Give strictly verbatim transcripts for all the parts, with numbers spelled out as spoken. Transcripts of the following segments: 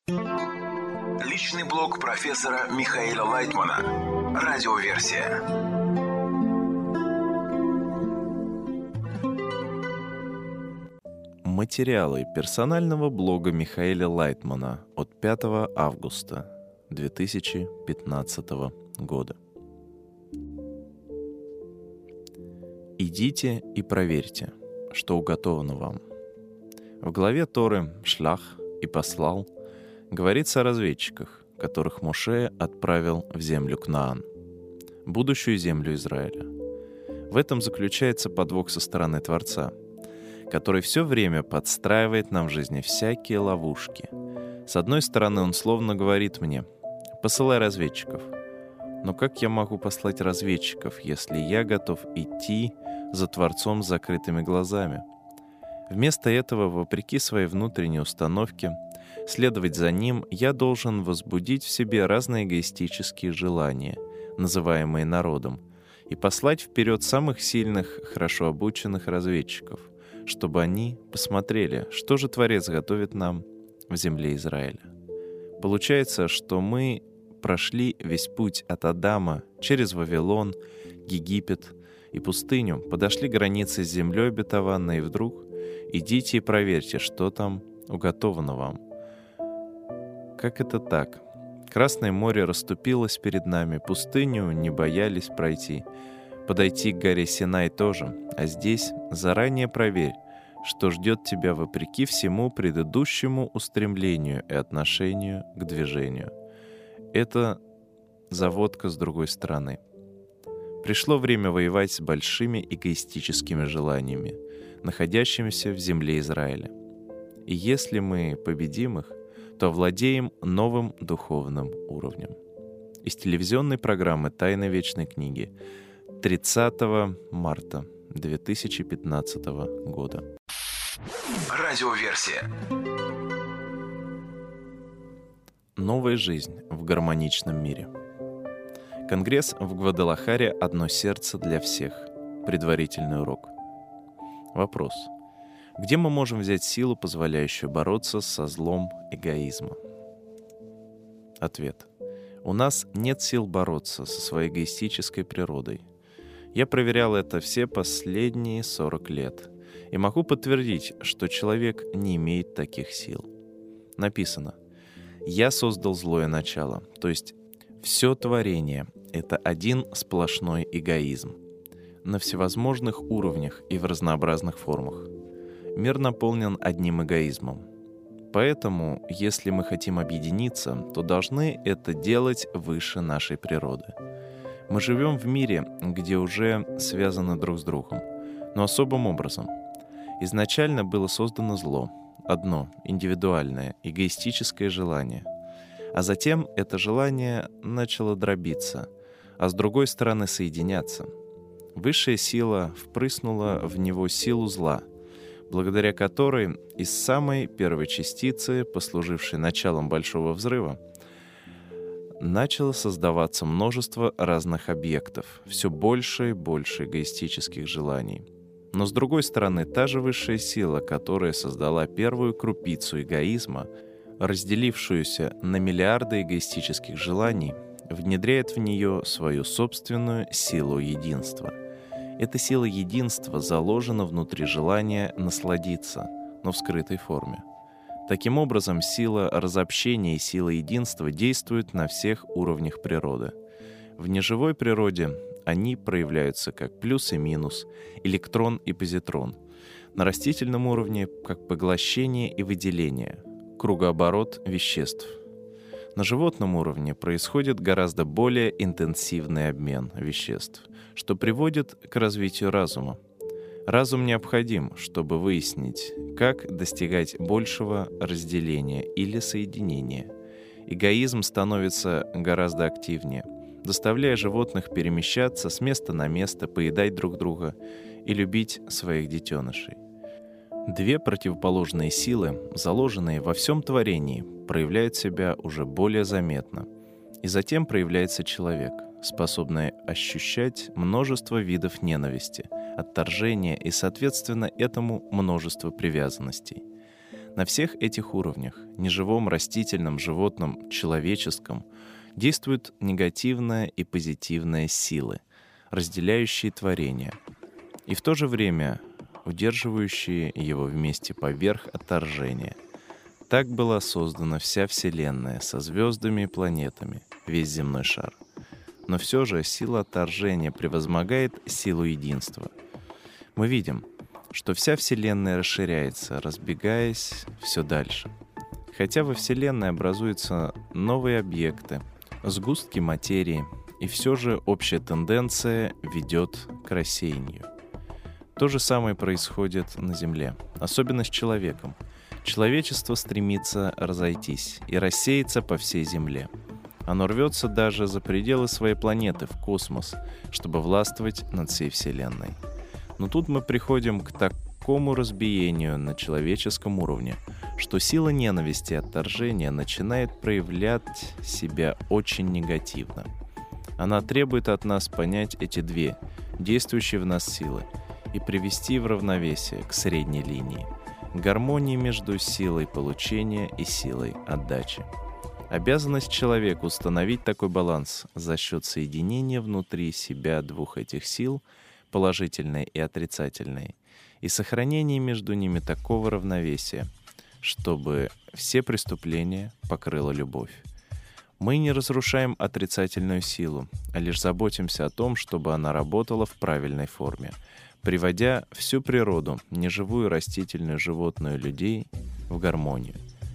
Личный блог профессора Михаила Лайтмана. Радиоверсия. Материалы персонального блога Михаила Лайтмана от пятого августа две тысячи пятнадцатого года. Идите и проверьте, что уготовано вам. В главе Торы «Шлах» и «Послал» говорится о разведчиках, которых Моше отправил в землю Кнаан, будущую землю Израиля. В этом заключается подвох со стороны Творца, который все время подстраивает нам в жизни всякие ловушки. С одной стороны, он словно говорит мне: «Посылай разведчиков». Но как я могу послать разведчиков, если я готов идти за Творцом с закрытыми глазами? Вместо этого, вопреки своей внутренней установке, следовать за ним, я должен возбудить в себе разные эгоистические желания, называемые народом, и послать вперед самых сильных, хорошо обученных разведчиков, чтобы они посмотрели, что же Творец готовит нам в земле Израиля. Получается, что мы прошли весь путь от Адама через Вавилон, Египет и пустыню, подошли к границе с землей обетованной, и вдруг идите и проверьте, что там уготовано вам. Как это так? Красное море расступилось перед нами, пустыню не боялись пройти, подойти к горе Синай тоже, а здесь заранее проверь, что ждет тебя вопреки всему предыдущему устремлению и отношению к движению. Это заводка с другой стороны. Пришло время воевать с большими эгоистическими желаниями, находящимися в земле Израиля. И если мы победим их, то овладеем новым духовным уровнем. Из телевизионной программы «Тайны вечной книги» тридцатого марта две тысячи пятнадцатого года. Радиоверсия. Новая жизнь в гармоничном мире. Конгресс в Гвадалахаре «Одно сердце для всех». Предварительный урок. Вопрос. Где мы можем взять силу, позволяющую бороться со злом эгоизма? Ответ. У нас нет сил бороться со своей эгоистической природой. Я проверял это все последние сорок лет и могу подтвердить, что человек не имеет таких сил. Написано: «Я создал злое начало», то есть все творение — это один сплошной эгоизм на всевозможных уровнях и в разнообразных формах. Мир наполнен одним эгоизмом. Поэтому, если мы хотим объединиться, то должны это делать выше нашей природы. Мы живем в мире, где уже связаны друг с другом, но особым образом. Изначально было создано зло, одно индивидуальное, эгоистическое желание. А затем это желание начало дробиться, а с другой стороны соединяться. Высшая сила впрыснула в него силу зла, благодаря которой из самой первой частицы, послужившей началом Большого взрыва, начало создаваться множество разных объектов, все больше и больше эгоистических желаний. Но с другой стороны, та же высшая сила, которая создала первую крупицу эгоизма, разделившуюся на миллиарды эгоистических желаний, внедряет в нее свою собственную силу единства. Эта сила единства заложена внутри желания насладиться, но в скрытой форме. Таким образом, сила разобщения и сила единства действуют на всех уровнях природы. В неживой природе они проявляются как плюс и минус, электрон и позитрон. На растительном уровне — как поглощение и выделение, кругооборот веществ. На животном уровне происходит гораздо более интенсивный обмен веществ, что приводит к развитию разума. Разум необходим, чтобы выяснить, как достигать большего разделения или соединения. Эгоизм становится гораздо активнее, заставляя животных перемещаться с места на место, поедать друг друга и любить своих детенышей. Две противоположные силы, заложенные во всем творении, проявляют себя уже более заметно. И затем проявляется человек, способный ощущать множество видов ненависти, отторжения и, соответственно, этому множество привязанностей. На всех этих уровнях, неживом, растительном, животном, человеческом, действуют негативная и позитивная силы, разделяющие творение, и в то же время удерживающие его вместе поверх отторжения. Так была создана вся Вселенная со звездами и планетами, весь земной шар. Но все же сила отторжения превозмогает силу единства. Мы видим, что вся Вселенная расширяется, разбегаясь все дальше. Хотя во Вселенной образуются новые объекты, сгустки материи, и все же общая тенденция ведет к рассеянию. То же самое происходит на Земле, особенно с человеком. Человечество стремится разойтись и рассеяться по всей Земле. Оно рвется даже за пределы своей планеты, в космос, чтобы властвовать над всей Вселенной. Но тут мы приходим к такому разбиению на человеческом уровне, что сила ненависти и отторжения начинает проявлять себя очень негативно. Она требует от нас понять эти две, действующие в нас силы, и привести в равновесие к средней линии, к гармонии между силой получения и силой отдачи. Обязанность человека установить такой баланс за счет соединения внутри себя двух этих сил, положительной и отрицательной, и сохранения между ними такого равновесия, чтобы все преступления покрыла любовь. Мы не разрушаем отрицательную силу, а лишь заботимся о том, чтобы она работала в правильной форме, приводя всю природу, неживую, растительную, животную, людей, в гармонию.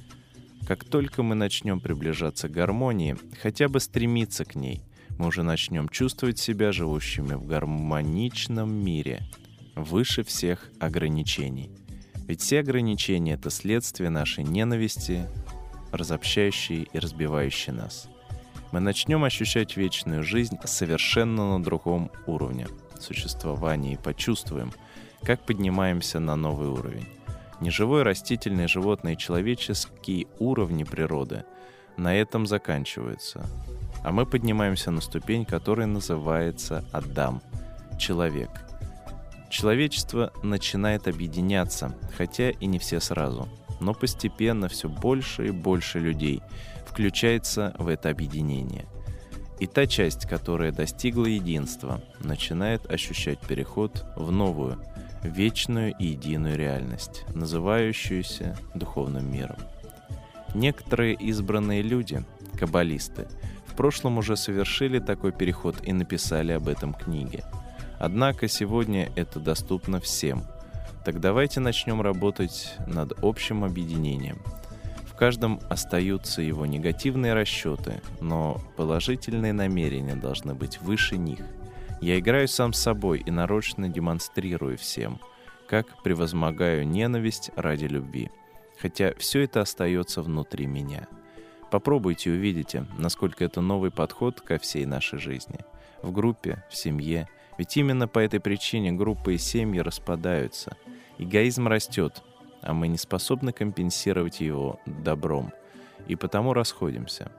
Как только мы начнем приближаться к гармонии, хотя бы стремиться к ней, мы уже начнем чувствовать себя живущими в гармоничном мире, выше всех ограничений. Ведь все ограничения — это следствие нашей ненависти, разобщающей и разбивающей нас. Мы начнем ощущать вечную жизнь совершенно на другом уровне существования и почувствуем, как поднимаемся на новый уровень. Неживой, растительный, животный и человеческий уровни природы на этом заканчиваются, а мы поднимаемся на ступень, которая называется Адам, человек. Человечество начинает объединяться, хотя и не все сразу, но постепенно все больше и больше людей включается в это объединение. И та часть, которая достигла единства, начинает ощущать переход в новую, вечную и единую реальность, называющуюся духовным миром. Некоторые избранные люди, каббалисты, в прошлом уже совершили такой переход и написали об этом книги. Однако сегодня это доступно всем. Так давайте начнем работать над общим объединением. В каждом остаются его негативные расчеты, но положительные намерения должны быть выше них. Я играю сам с собой и нарочно демонстрирую всем, как превозмогаю ненависть ради любви, хотя все это остается внутри меня. Попробуйте и увидите, насколько это новый подход ко всей нашей жизни. В группе, в семье. Ведь именно по этой причине группы и семьи распадаются. Эгоизм растет, а мы не способны компенсировать его добром, и потому расходимся.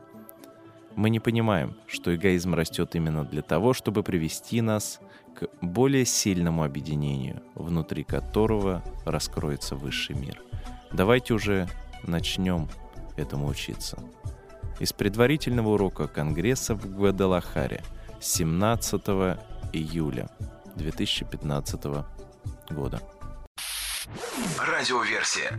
Мы не понимаем, что эгоизм растет именно для того, чтобы привести нас к более сильному объединению, внутри которого раскроется высший мир. Давайте уже начнем этому учиться. Из предварительного урока Конгресса в Гвадалахаре семнадцатого июля две тысячи пятнадцатого года. Радиоверсия.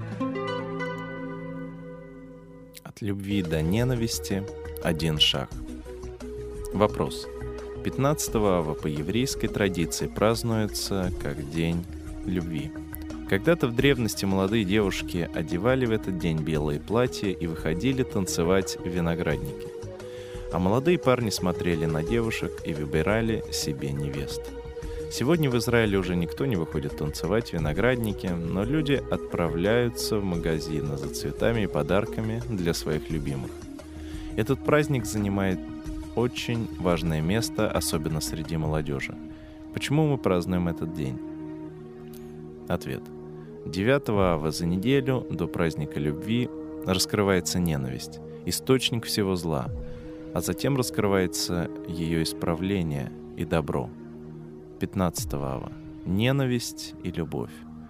От любви до ненависти один шаг. Вопрос. пятнадцатого ава по еврейской традиции празднуется как День любви. Когда-то в древности молодые девушки одевали в этот день белые платья и выходили танцевать в виноградники. А молодые парни смотрели на девушек и выбирали себе невест. Сегодня в Израиле уже никто не выходит танцевать в виноградники, но люди отправляются в магазины за цветами и подарками для своих любимых. Этот праздник занимает очень важное место, особенно среди молодежи. Почему мы празднуем этот день? Ответ. девятого ава за неделю до праздника любви раскрывается ненависть, источник всего зла, а затем раскрывается ее исправление и добро. пятнадцатого ава. Ненависть и любовь.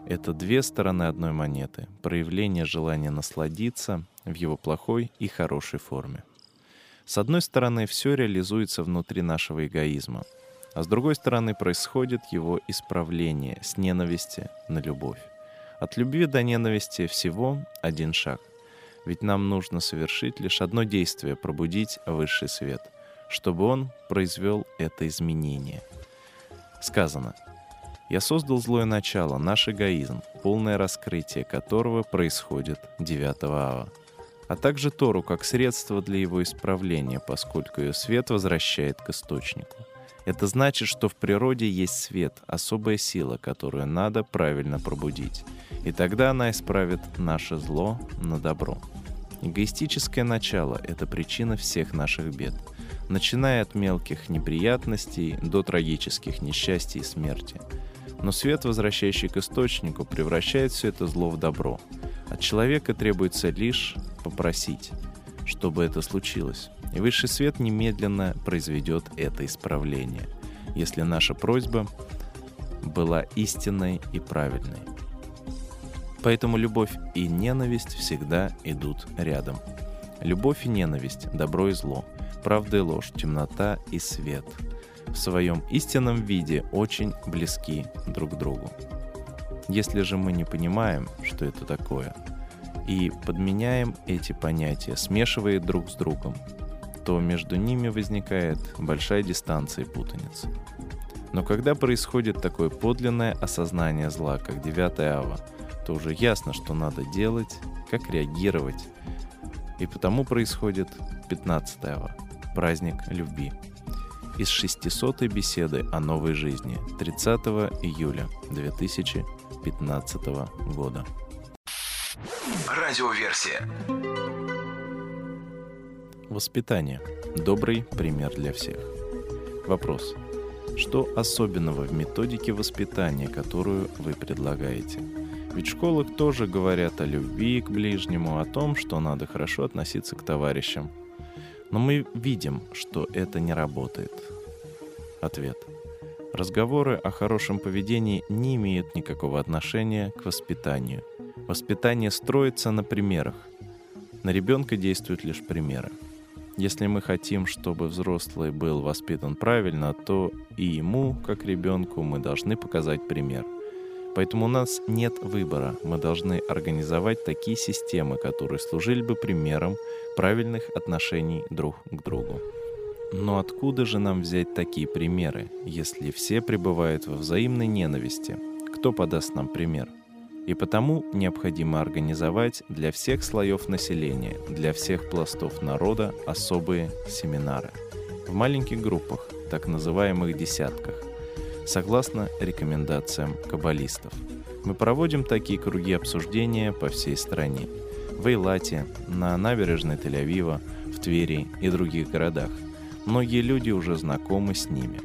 Это две стороны одной монеты, проявление желания насладиться в его плохой и хорошей форме. С одной стороны, все реализуется внутри нашего эгоизма, а с другой стороны, происходит его исправление с ненависти на любовь. От любви до ненависти всего один шаг. Ведь нам нужно совершить лишь одно действие — пробудить высший свет, чтобы он произвел это изменение. Сказано: «Я создал злое начало, наш эгоизм, полное раскрытие которого происходит девятого ава, а также Тору как средство для его исправления, поскольку ее свет возвращает к источнику. Это значит, что в природе есть свет, особая сила, которую надо правильно пробудить, и тогда она исправит наше зло на добро. Эгоистическое начало — это причина всех наших бед, начиная от мелких неприятностей до трагических несчастий и смерти. Но свет, возвращающий к источнику, превращает все это зло в добро. От человека требуется лишь попросить, чтобы это случилось. И высший свет немедленно произведет это исправление, если наша просьба была истинной и правильной. Поэтому любовь и ненависть всегда идут рядом. Любовь и ненависть, добро и зло, правда и ложь, темнота и свет в своем истинном виде очень близки друг к другу. Если же мы не понимаем, что это такое, и подменяем эти понятия, смешивая их друг с другом, то между ними возникает большая дистанция и путаница. Но когда происходит такое подлинное осознание зла, как девятая ава, то уже ясно, что надо делать, как реагировать. И потому происходит пятнадцатая ава, праздник любви. Из шестисотой беседы о новой жизни тридцатого июля две тысячи пятнадцатого года. Радиоверсия. Воспитание. Добрый пример для всех. Вопрос. Что особенного в методике воспитания, которую вы предлагаете? Ведь в школах тоже говорят о любви к ближнему, о том, что надо хорошо относиться к товарищам. Но мы видим, что это не работает. Ответ. Разговоры о хорошем поведении не имеют никакого отношения к воспитанию. Воспитание строится на примерах. На ребенка действуют лишь примеры. Если мы хотим, чтобы взрослый был воспитан правильно, то и ему, как ребенку, мы должны показать пример. Поэтому у нас нет выбора. Мы должны организовать такие системы, которые служили бы примером правильных отношений друг к другу. Но откуда же нам взять такие примеры, если все пребывают во взаимной ненависти? Кто подаст нам пример? И потому необходимо организовать для всех слоев населения, для всех пластов народа особые семинары. В маленьких группах, так называемых десятках, согласно рекомендациям каббалистов. Мы проводим такие круги обсуждения по всей стране. В Эйлате, на набережной Тель-Авива, в Твери и других городах. Многие люди уже знакомы с ними.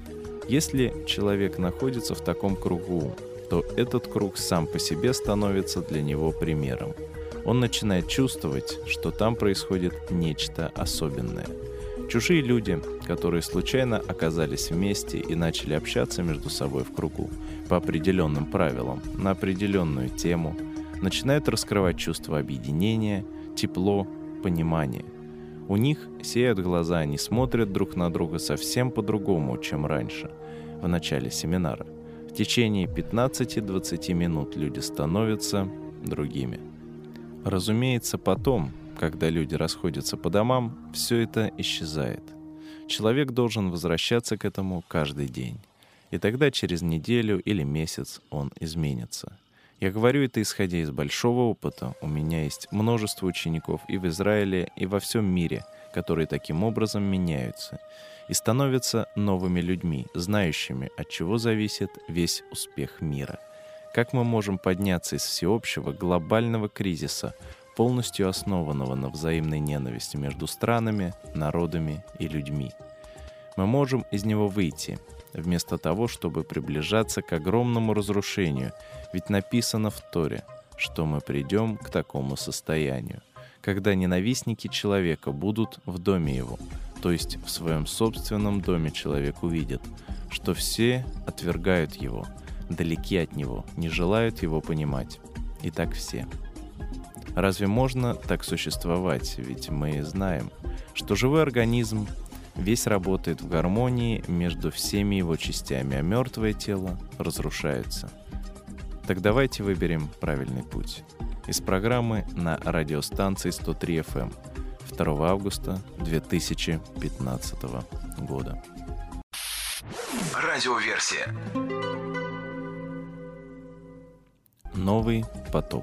Если человек находится в таком кругу, то этот круг сам по себе становится для него примером. Он начинает чувствовать, что там происходит нечто особенное. Чужие люди, которые случайно оказались вместе и начали общаться между собой в кругу по определенным правилам, на определенную тему, начинают раскрывать чувство объединения, тепло, понимания. У них сияют глаза, они смотрят друг на друга совсем по-другому, чем раньше, в начале семинара. В течение пятнадцати-двадцати минут люди становятся другими. Разумеется, потом, когда люди расходятся по домам, все это исчезает. Человек должен возвращаться к этому каждый день. И тогда через неделю или месяц он изменится. Я говорю это исходя из большого опыта. У меня есть множество учеников и в Израиле, и во всем мире, которые таким образом меняются и становятся новыми людьми, знающими, от чего зависит весь успех мира. Как мы можем подняться из всеобщего глобального кризиса, полностью основанного на взаимной ненависти между странами, народами и людьми? Мы можем из него выйти, вместо того, чтобы приближаться к огромному разрушению, ведь написано в Торе, что мы придем к такому состоянию, когда ненавистники человека будут в доме его, то есть в своем собственном доме человек увидит, что все отвергают его, далеки от него, не желают его понимать. И так все. Разве можно так существовать? Ведь мы знаем, что живой организм весь работает в гармонии между всеми его частями, а мертвое тело разрушается. Так давайте выберем правильный путь. Из программы на радиостанции сто три эф эм второго августа две тысячи пятнадцатого года. Радиоверсия. Новый потоп.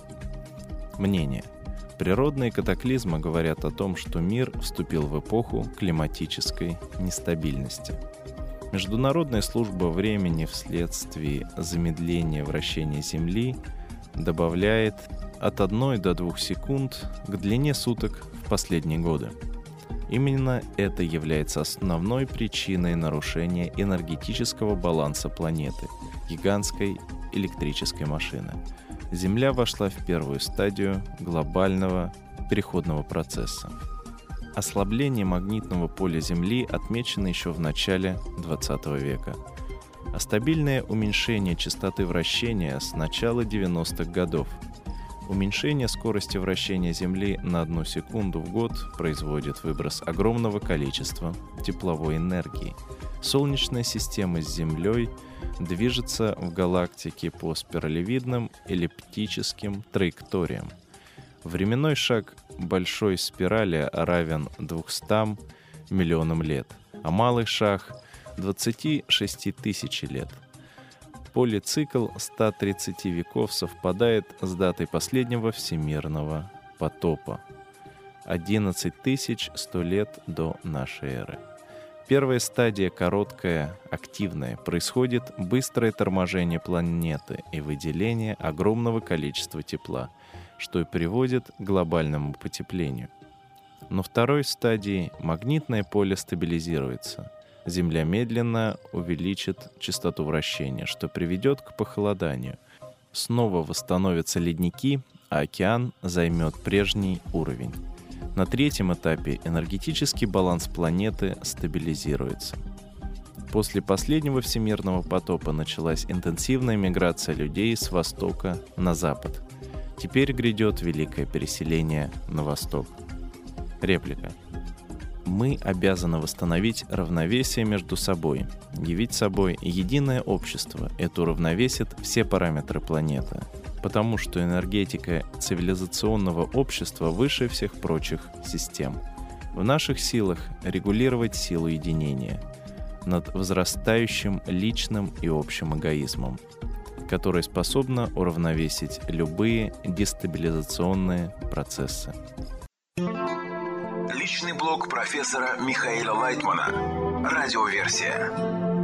Мнение. Природные катаклизмы говорят о том, что мир вступил в эпоху климатической нестабильности. Международная служба времени вследствие замедления вращения Земли добавляет от одной до двух секунд к длине суток в последние годы. Именно это является основной причиной нарушения энергетического баланса планеты, гигантской электрической машины. Земля вошла в первую стадию глобального переходного процесса. Ослабление магнитного поля Земли отмечено еще в начале двадцатого века, а стабильное уменьшение частоты вращения с начала девяностых годов. Уменьшение скорости вращения Земли на одну секунду в год производит выброс огромного количества тепловой энергии. Солнечная система с Землей движется в галактике по спиралевидным эллиптическим траекториям. Временной шаг большой спирали равен двухстам миллионам лет, а малый шаг — двадцати шести тысяч лет. Полицикл ста тридцати веков совпадает с датой последнего всемирного потопа — одиннадцать тысяч сто лет до нашей эры. Первая стадия, короткая, активная, происходит быстрое торможение планеты и выделение огромного количества тепла, что и приводит к глобальному потеплению. На второй стадии магнитное поле стабилизируется. Земля медленно увеличит частоту вращения, что приведет к похолоданию. Снова восстановятся ледники, а океан займет прежний уровень. На третьем этапе энергетический баланс планеты стабилизируется. После последнего всемирного потопа началась интенсивная миграция людей с востока на запад. Теперь грядет великое переселение на восток. Реплика. Мы обязаны восстановить равновесие между собой, явить собой единое общество. Это уравновесит все параметры планеты, потому что энергетика цивилизационного общества выше всех прочих систем. В наших силах регулировать силу единения над возрастающим личным и общим эгоизмом, которое способно уравновесить любые дестабилизационные процессы. Личный блог профессора Михаила Лайтмана. Радиоверсия.